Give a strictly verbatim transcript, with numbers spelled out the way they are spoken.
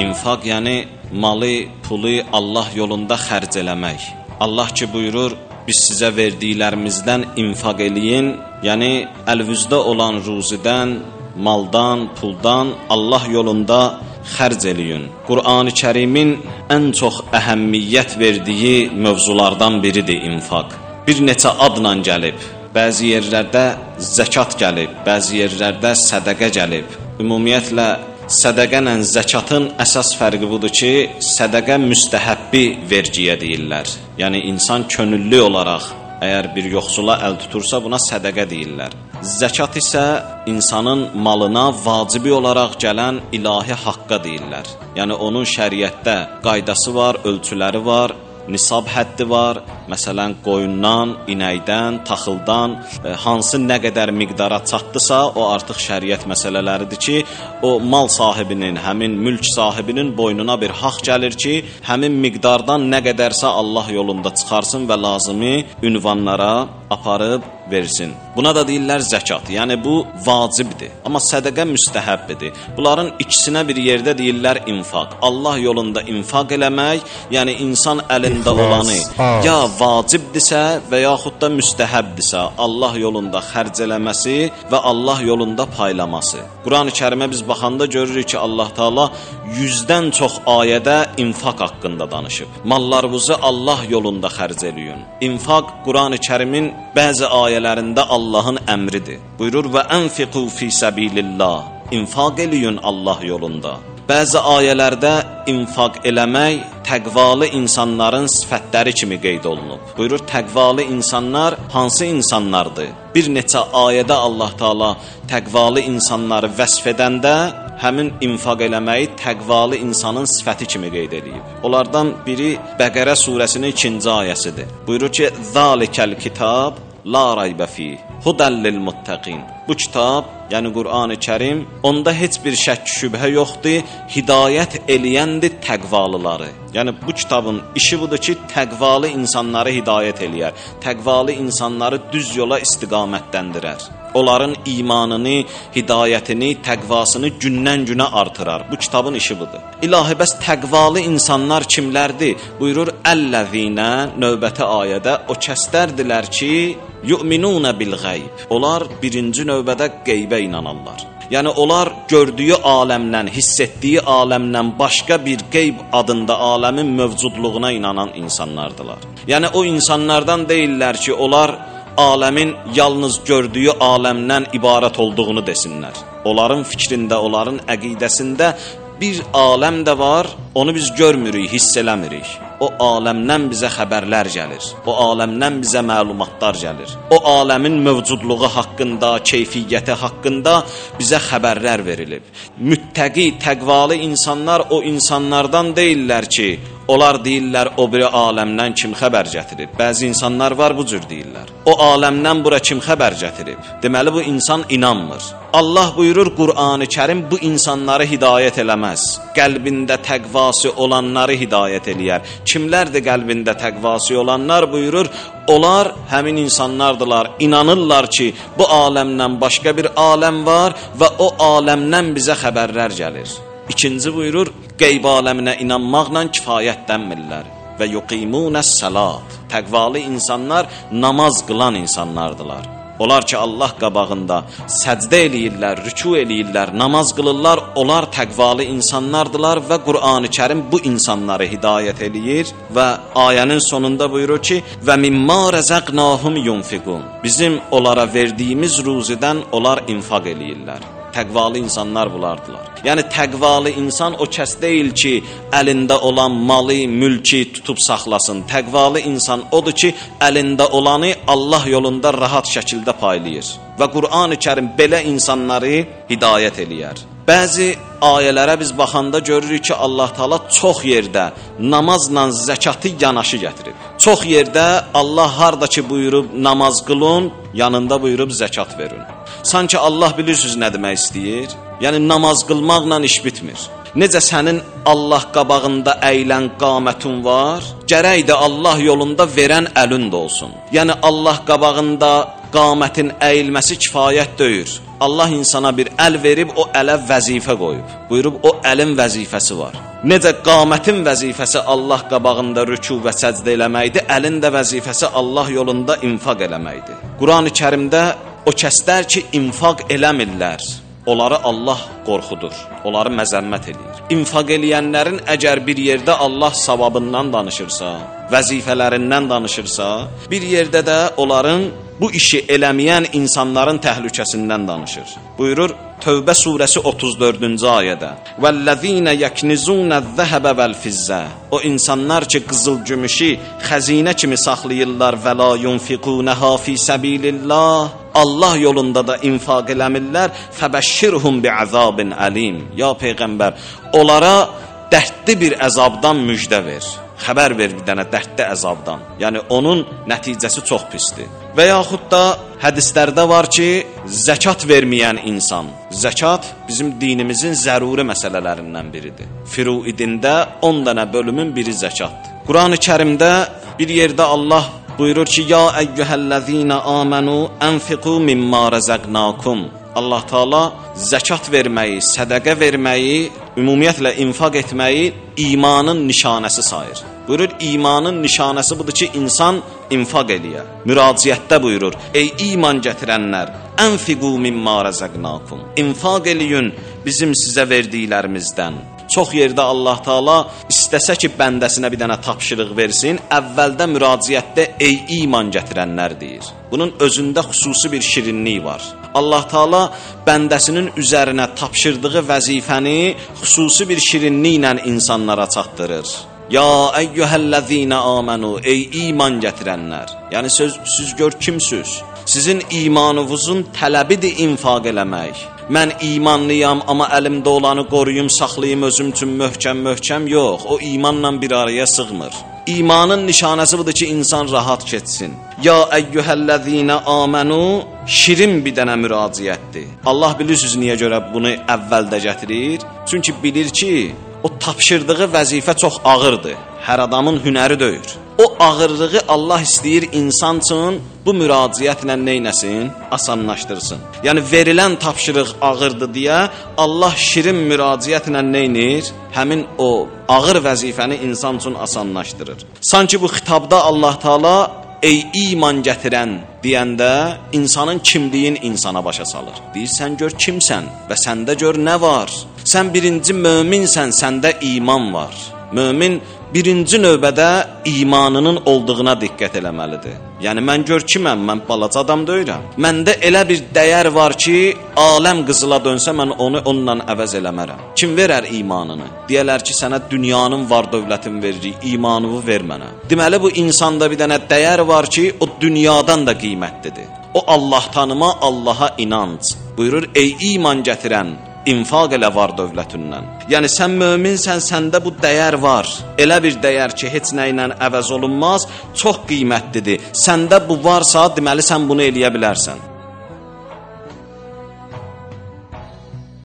İnfaq yəni malı, pulu Allah yolunda xərc eləmək. Allah ki buyurur, biz sizə verdiklərimizdən infaq eləyin, yəni əlvüzdə olan ruzidən, maldan, puldan Allah yolunda xərc eləyin. Qur'an-ı Kərimin ən çox əhəmmiyyət verdiyi mövzulardan biridir infaq. Bir neçə adla gəlib, bəzi yerlərdə zəkat gəlib, bəzi yerlərdə sədəqə gəlib. Ümumiyyətlə, sədəqə ilə zəkatın əsas fərqi budur ki, sədəqə müstəhəbbi vergiyə deyirlər. Yəni, insan könüllü olaraq, əgər bir yoxsula əl tutursa, buna sədəqə deyirlər. Zəkat isə insanın malına vacibi olaraq gələn ilahi haqqa deyirlər. Yəni, onun şəriətdə qaydası var, ölçüləri var, nisab həddi var. Məsələn, qoyundan, inəkdən, taxıldan e, hansı nə qədər miqdara çatdısa, o artıq şəriət məsələləridir ki, o mal sahibinin, həmin mülk sahibinin boynuna bir haqq gəlir ki, həmin miqdardan nə qədərsə Allah yolunda çıxarsın və lazımi ünvanlara aparıb versin. Buna da deyirlər zəkat. Yəni bu vacibdir, amma sədəqə müstəhəbbidir. Bunların ikisinə bir yerdə deyirlər infaq. Allah yolunda infaq eləmək, yəni insan əlində olanı ya vacibdirsə və yaxud da müstəhəbdirsə Allah yolunda xərc eləməsi və Allah yolunda paylaması. Qur'an-ı Kərimə biz baxanda görürük ki, Allah Taala yüzdən çox ayədə infaq haqqında danışıb. Mallarınızı Allah yolunda xərc eləyin. İnfaq Qur'an-ı Kərimin bəzi ayələrində Allahın əmridir. Buyurur və enfiqu fi sabilillah. İnfaq eləyin Allah yolunda. Bəzi ayələrdə infaq eləmək təqvalı insanların sifətləri kimi qeyd olunub. Buyurur, təqvalı insanlar hansı insanlardır? Bir neçə ayədə Allah Taala təqvalı insanları vəsf edəndə həmin infaq eləməyi təqvalı insanın sifəti kimi qeyd edib. Onlardan biri Bəqərə surəsinin ikinci ayəsidir. Buyurur ki, "Zalikal kitab la raybə fih, hudan lil muttaqin." Bu kitab, yəni Qur'an-ı Kərim, onda heç bir şəkk şübhə yoxdur, hidayət eləyəndir təqvalıları. Yəni bu kitabın işi budur ki, təqvalı insanları hidayət eləyər, təqvalı insanları düz yola istiqamətləndirər. Onların imanını, hidayətini, təqvasını gündən-günə artırar. Bu kitabın işi budur. İlahi, bəs təqvalı insanlar kimlərdir? Buyurur, "Əlləzinə" növbəti ayədə o kəslərdilər ki, yu'minuna bil gayb. Onlar birinci növbədə qeybə inananlar. Yəni onlar gördüyü aləmdən, hiss etdiyi aləmdən başqa bir qeyb adında aləmin mövcudluğuna inanan insanlardılar. Yəni o insanlardan deyirlər ki, onlar aləmin yalnız gördüyü aləmdən ibarət olduğunu desinlər. Onların fikrində, onların əqidəsində bir aləm də var, onu biz görmürük, hiss eləmirik. O aləmdən bizə xəbərlər gəlir, o aləmdən bizə məlumatlar gəlir. O aləmin mövcudluğu haqqında, keyfiyyəti haqqında bizə xəbərlər verilib. Müttəqi, təqvalı insanlar o insanlardan deyirlər ki, onlar deyirlər o biri aləmdən kim xəbər gətirib. Bəzi insanlar var bu cür deyirlər. O aləmdən bura kim xəbər gətirib? Deməli bu insan inanmır. Allah buyurur, Qur'an-ı Kərim bu insanları hidayət eləməz. Qəlbində təqvası olanları hidayət eləyər. Kimlərdir qəlbində təqvası olanlar? Buyurur, onlar həmin insanlardılar, inanırlar ki, bu aləmdən başqa bir aləm var və o aləmdən bizə xəbərlər gəlir. İkinci buyurur, qeyb aləminə inanmaqla kifayətlənmirlər və yuqimunəs-salat. Təqvalı insanlar namaz qılan insanlardılar. Onlar ki, Allah qabağında səcdə eləyirlər, rükû eləyirlər, namaz qılırlar, onlar təqvalı insanlardılar və Qur'an-ı Kərim bu insanları hidayət eləyir və ayənin sonunda buyurur ki, və mimma rəzəqnahum yunfiqun. Bizim onlara verdiyimiz ruzidən onlar infaq eləyirlər. Təqvalı insanlar bulardılar. Yəni təqvalı insan o kəs deyil ki, əlində olan malı, mülki tutub saxlasın. Təqvalı insan odur ki, əlində olanı Allah yolunda rahat şəkildə paylayır. Və Qur'an-ı Kərim belə insanları hidayət eləyər. Bəzi ayələrə biz baxanda görürük ki, Allah Taala çox yerdə namazla zəkatı yanaşı gətirib. Çox yerdə Allah harda ki buyurub namaz qılın, yanında buyurub zəkat verin. Sanki Allah bilirsiniz nə demək istəyir? Yəni namaz qılmaqla iş bitmir. Necə sənin Allah qabağında əylən qamətin var, gərək də Allah yolunda verən əlin də olsun. Yəni Allah qabağında qamətin əyilməsi kifayət deyil. Allah insana bir əl verib, o ələ vəzifə qoyub. Buyurub, o əlin vəzifəsi var. necə qamətin vəzifəsi Allah qabağında rükû və səcdə eləməkdir, əlin də vəzifəsi Allah yolunda infaq eləməkdir. Qurani-Kərimdə o kəslər ki, infaq eləmirlər, onları Allah qorxudur, onları məzəmmət edir. İnfaq eləyənlərin əgər bir yerdə Allah savabından danışırsa, vəzifələrindən danışırsa, bir yerdə də onların bu işi eləməyən insanların təhlükəsindən danışır. Buyurur Tövbə surəsi otuz dördüncü ayədə: "Vəllezîne yeknizûne'z-zəhəbə vel-fizzə." O insanlar ki, qızıl gümüşü xəzinə kimi saxlayırlar və la yunfiqûnəhâ fî səbîlillah. Allah yolunda da infaq eləmirlər. Fəbəşşirhum bi'azabin alim. Ya peyğəmbər, onlara dərdli bir əzabdan müjdə ver. Xəbər ver bir dənə dərdli əzabdan. Yəni onun nəticəsi çox pisdir. Və yaxud da hədislərdə var ki, zəkat verməyən insan. Zəkat bizim dinimizin zəruri məsələlərindən biridir. Furuidində on dənə bölümün biri zəkatdır. Qurani-Kərimdə bir yerdə Allah buyurur ki, ya eyyuhellezine amenu enfiqu mimma razaqnakum. Allah Taala zəkat verməyi, sədaqə verməyi, ümumiyyətlə infaq etməyi imanın nişanəsi sayır. Buyurur, imanın nişanəsi budur ki, insan infaq eləyə. Müraciətdə buyurur, ey iman gətirənlər, enfiqu mimma razaqnakum. İnfaq eləyin bizim sizə verdiklərimizdən. Çox yerdə Allah Taala istəsə ki, bəndəsinə bir dənə tapşırıq versin, əvvəldə müraciətdə ey iman gətirənlər deyir. Bunun özündə xüsusi bir şirinlik var. Allah Taala bəndəsinin üzərinə tapşırdığı vəzifəni xüsusi bir şirinliklə insanlara çatdırır. Ya eyyuhellezine amenu, ey iman gətirənlər. Yəni söz siz gör kimsüz? Sizin imanınızın tələbidir infaq eləmək. Mən imanlıyam, amma əlimdə olanı qoruyum, saxlayım özüm üçün möhkəm-möhkəm yox. O imanla bir araya sığmır. İmanın nişanəsi budur ki, insan rahat keçsin. Ya eyyuhellezine amenu, şirin bir dənə müraciətdir. Allah bilirsiniz niyə görə bunu əvvəldə gətirir? Çünki bilir ki, o tapşırdığı vəzifə çox ağırdır. Hər adamın hünəri deyil. O ağırlığı Allah istəyir insan üçün bu müraciətlə neynəsin? Asanlaşdırsın. Yəni verilən tapşırıq ağırdır deyə Allah şirin müraciətlə neynir? Həmin o ağır vəzifəni insan üçün asanlaşdırır. Sanki bu xitabda Allah Taala ey iman gətirən deyəndə insanın kimliyin insana başa salır. Deyir, sən gör kimsən və səndə gör nə var? Sən birinci möminsən, səndə iman var. Mömin birinci növbədə imanının olduğuna diqqət eləməlidir. Yəni mən gör kiməm, mən balaca adam deyirəm. Məndə elə bir dəyər var ki, aləm qızıla dönsə mən onu onunla əvəz eləmərəm. Kim verər imanını? Deyələr ki, sənə dünyanın var dövlətin veririk, imanını ver mənə. Deməli bu insanda bir dənə dəyər var ki, o dünyadan da qiymətlidir. O Allah tanıma, Allaha inanc. Buyurur, ey iman gətirən, infaq elə var dövlətindən. Yəni sən möminsən, səndə bu dəyər var. Elə bir dəyər ki, heç nə ilə əvəz olunmaz, çox qiymətlidir. Səndə bu varsa, deməli sən bunu eləyə bilərsən.